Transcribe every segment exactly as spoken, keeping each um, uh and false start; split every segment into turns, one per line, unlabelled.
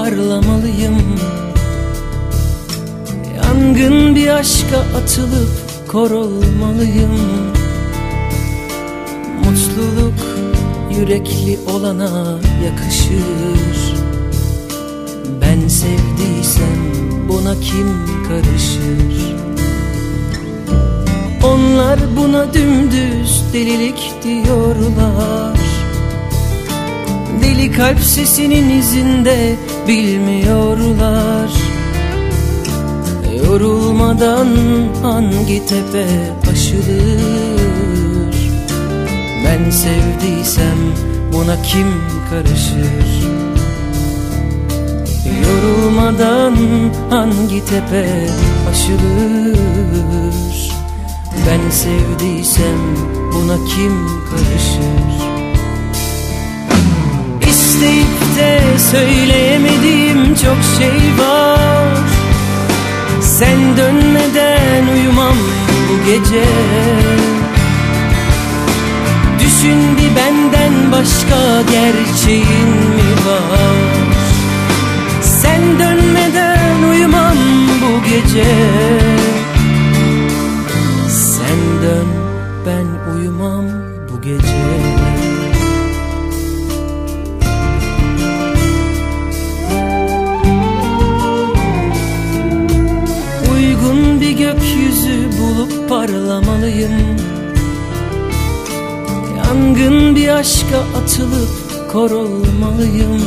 parlamalıyım. Yangın bir aşka atılıp kor olmalıyım. Mutluluk yürekli olana yakışır. Ben sevdiysem buna kim karışır? Onlar buna dümdüz delilik diyorlar. Deli kalp sesinin izinde bilmiyorlar. Yorulmadan hangi tepe aşılır? Ben sevdiysem buna kim karışır? Yorulmadan hangi tepe aşılır? Ben sevdiysem buna kim karışır? İsteyip de söyleyemediğim çok şey var. Sen dönmeden uyumam bu gece. Düşün bir benden başka gerçeğin mi var? Sen dönmeden uyumam bu gece. Sen dön, ben uyumam bu gece. Uygun bir gökyüzü bulup parlamalıyım. Yangın bir aşka atılıp kor olmalıyım.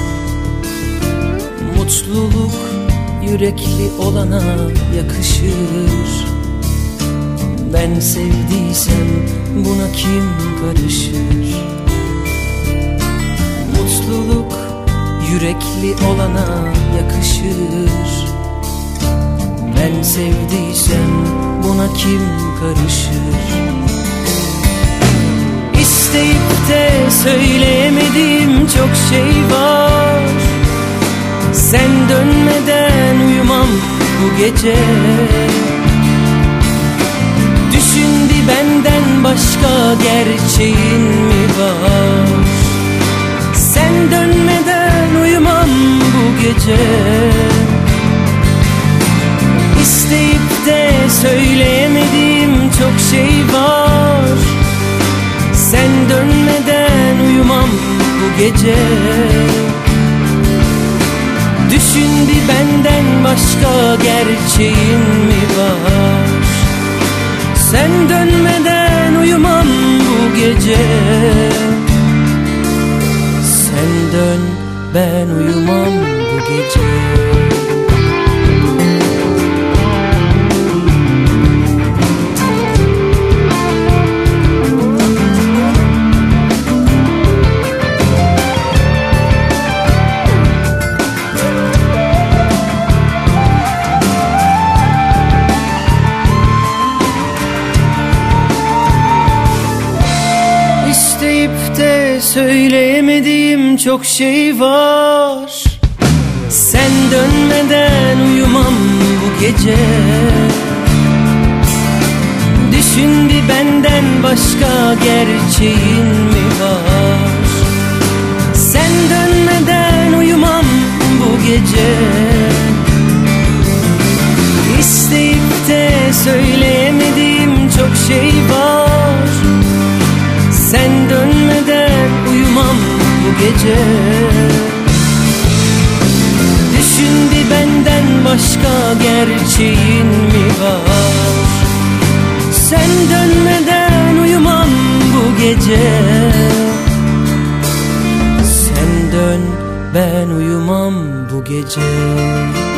Mutluluk yürekli olana yakışır. Ben sevdiysem buna kim karışır? Mutluluk yürekli olana yakışır. Ben sevdiysem buna kim karışır? İsteyip de söyleyemediğim çok şey var. Sen dönmeden uyumam bu gece. Düşün bir benden başka gerçeğin mi var? Sen dönmeden uyumam bu gece. İsteyip de söyleyemediğim çok şey var. Sen dönmeden uyumam bu gece. Düşün bir benden başka gerçeğin mi var? Sen dönmeden uyumam bu gece. Sen dön, ben uyumam bu gece. İsteyip de söyleyemediğim çok şey var. Sen dönmeden uyumam bu gece. Düşün bir benden başka gerçeğin mi var? Sen dönmeden uyumam bu gece. İsteyip de söyleyemediğim çok şey var. Sen dönmeden uyumam bu gece. Düşün bir benden başka gerçeğin mi var? Sen dönmeden uyumam bu gece. Sen dön, ben uyumam bu gece.